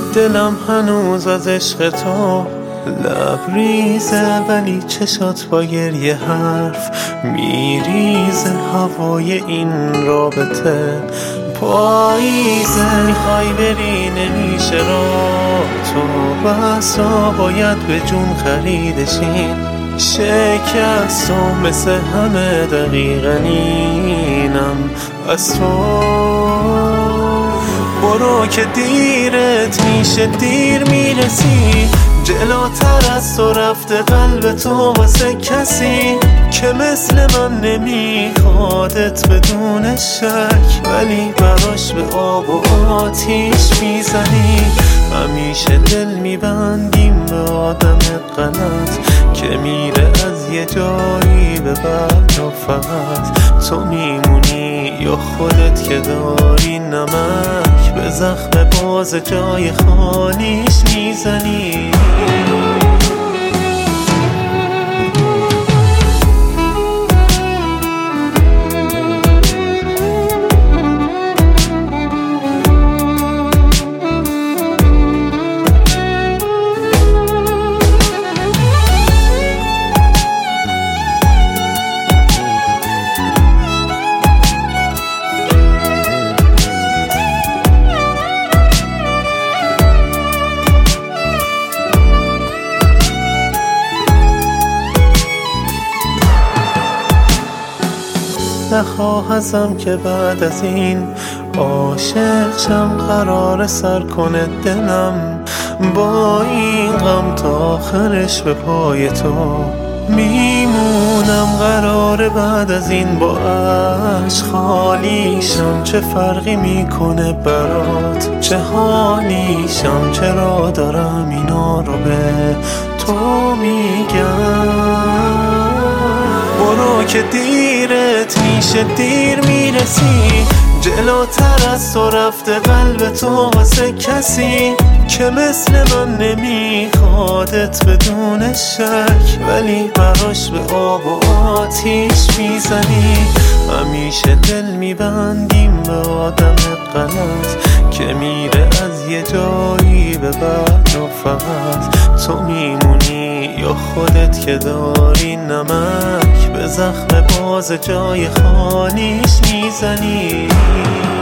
دلم هنوز از عشق تو لبریزه، ولی چشات با گریه حرف میریزه. هوای این رابطه پاییزه، میخوای بری نمیشه را تو بسا، باید به جون خریدشین شکست و مثل همه دقیقا اینم از تو. برو که دیرت میشه، دیر میرسی، جلوتر از تو رفته قلب تو واسه کسی که مثل من نمیخوادت بدون شک، ولی براش به آب و آتیش میزنی. همیشه دل میبندیم به آدم غلط که میره از یه جایی به بعد و فقط تو میمونی یا خودت که داری نمک به زخم باز جای خالیش میزنی. نخواهزم که بعد از این عاشق شم، قرار سر کنه دلم با این غم تا آخرش به پای تو میمونم. قراره بعد از این با عشق خالیشم، چه فرقی میکنه برات چه حالیشم، چرا دارم اینا رو به تو میگم. برو که دیرت میشه، دیر میرسی، جلوتر از تو رفته قلب تو واسه کسی که مثل من نمیخوادت بدون شک، ولی براش به آب و آتیش میزنی. همیشه دل میبندیم به آدم غلط که میره از یه جایی به بعد و فقط تو میمونی یا خودت که داری نمک به زخم باز جای خالیش میزنی.